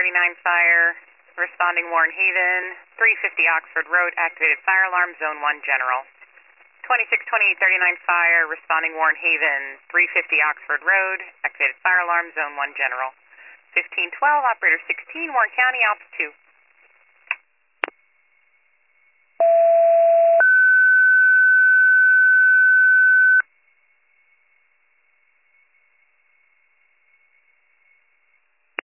fire, responding Warren Haven, 350 Oxford Road, activated fire alarm, Zone 1 General. 262839 fire, responding Warren Haven, 350 Oxford Road, activated fire alarm, Zone 1 General. 1512, operator 16, Warren County, Ops 2.